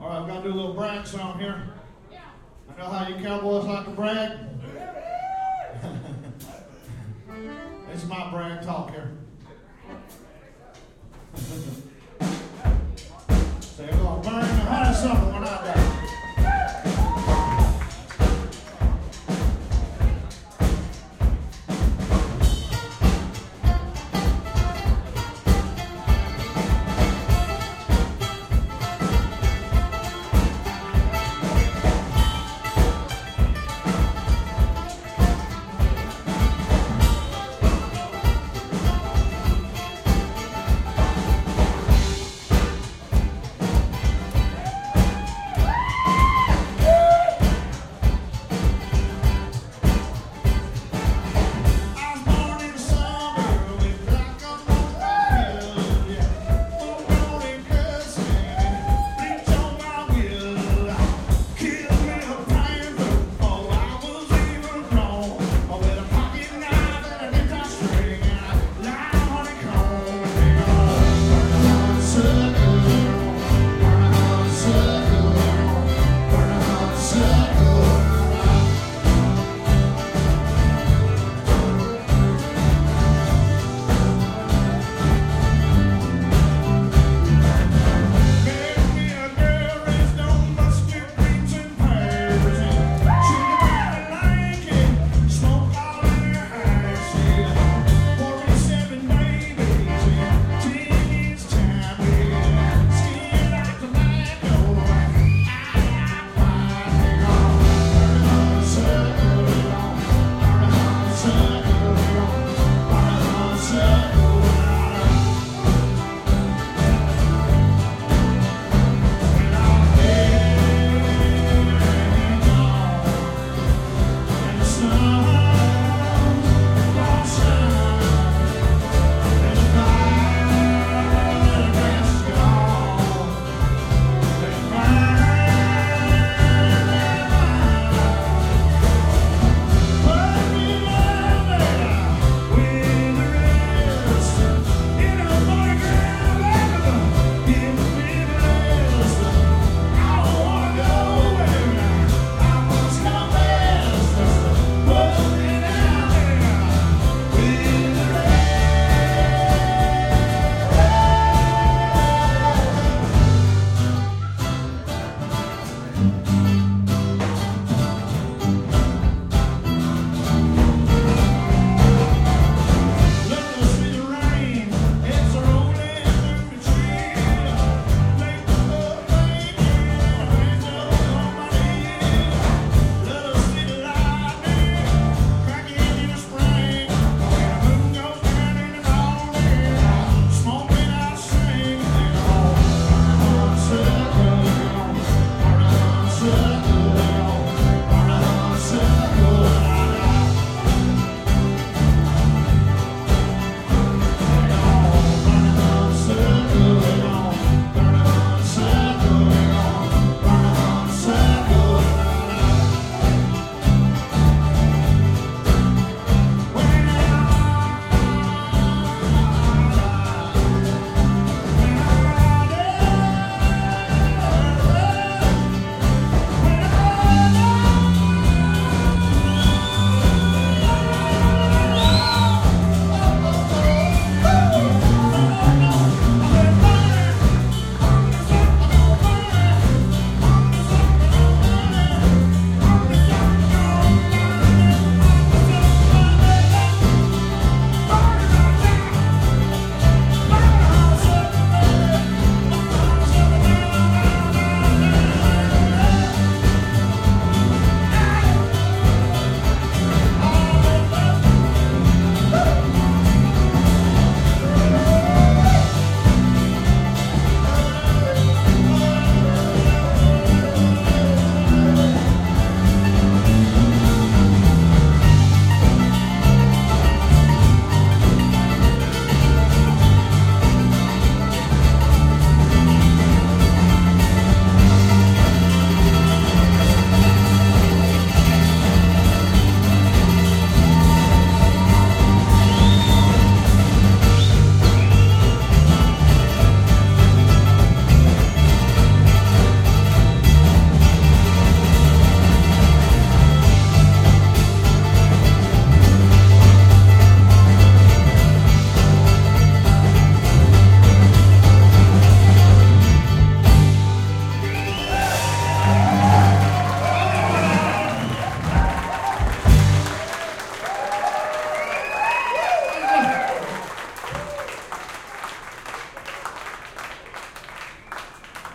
I've got to do a little brag song here. I know how you cowboys like to brag. This is my brag talk here. So you're going to burn the honeysuckle when I die.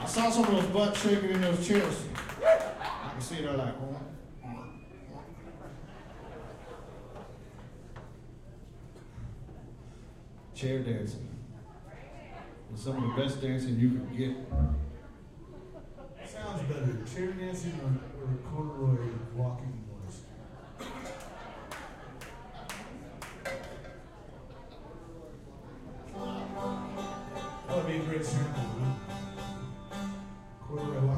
I saw some of those butts shaking in those chairs. I can see they're like, oh. Chair dancing. It's some of the best dancing you can get. Sounds better, chair dancing or corduroy walking noise. That would be a great sample, huh? Corduroy walking.